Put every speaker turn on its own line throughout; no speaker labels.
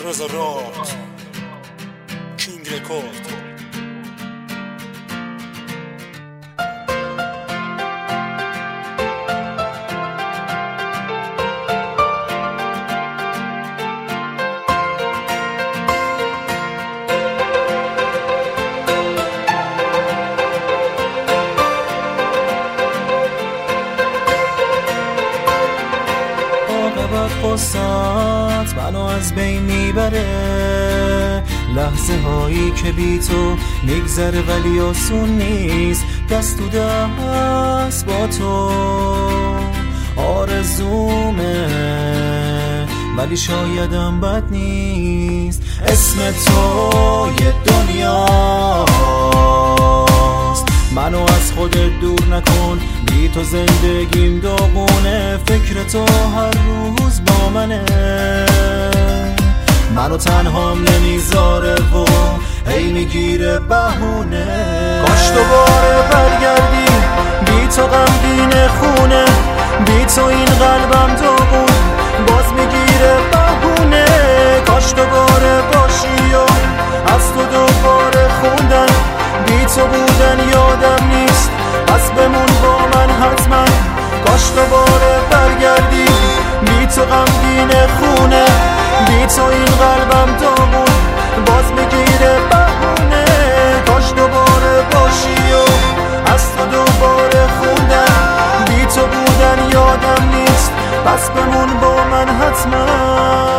رزارات کینگ رکورد.
قصت منو از بین میبره، لحظه هایی که بی تو میگذره ولی آسون نیست دست تو دست با تو. آرزومه ولی شایدم بد نیست، اسم تو یه دنیاست. منو از خودت دور نکن، بی تو زندگیم داغونه، فکر تو هر روز با منه، منو تنهام نمیذاره و هی میگیره بهونه. کاش دوباره برگردی، بی تو غمگین خونه، بی تو این قلبم داغون باز میگیره بهونه. کاش دوباره باشی و از تو دوباره خوندن، بی تو بودن یادم نیست پس بمون با من حتما. کاش دوباره برگردی، بی تو غمگین خونه، بی تو این قلبم داغون باز میگیره بهونه. کاش دوباره باشی و از تو دوباره خوندن، بی تو بودن یادم نیست پس بمون با من حتما.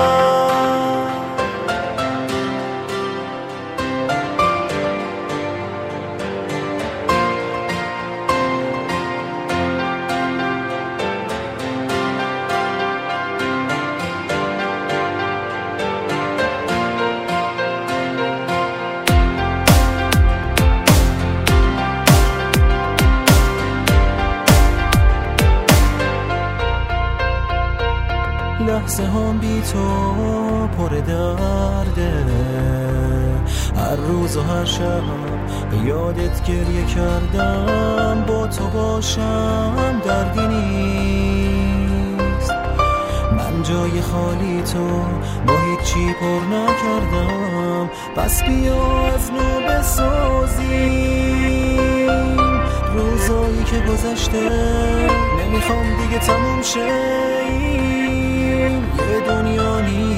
لحظه هم بی تو پر درده، هر روز و هر شب به یادت گریه کردم، با تو باشم دردی نیست. من جای خالی تو با هیچی پر نکردم، پس بیا از نو بسازیم روزایی که گذشته، نمیخوام دیگه تموم شه. یه دنیا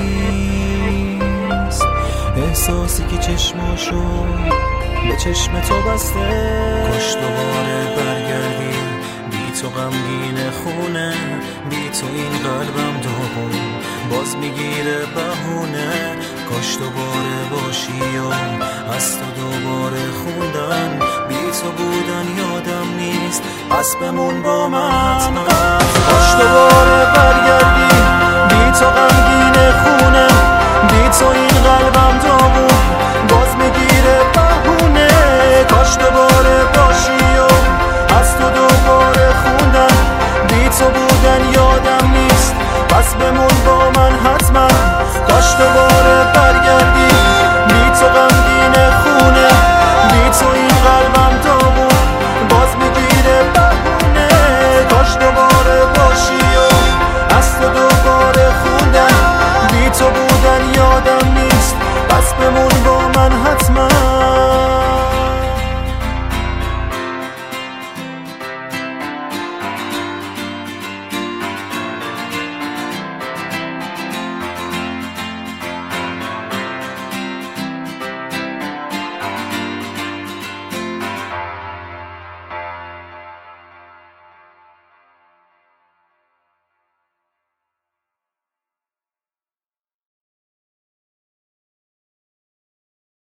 نیست احساسی که چشماشو به چشم تو بسته. کاش دوباره برگردی، بی تو غمگین خونه، بی تو این قلبم داغون باز میگیره بهونه. کاش دوباره باشی و از تو دوباره خوندن، بی تو بودن یادم نیست پس بمون با من. کاش دوباره برگردی، بی تو غمگین خونه، بی تو این قلبم داغون باز میگیره بهونه. کاش دوباره باشی و از تو دوباره خوندن، بی تو بودن یادم نیست پس بمون با من حتما. کاش دوباره برگردی، بی تو غمگین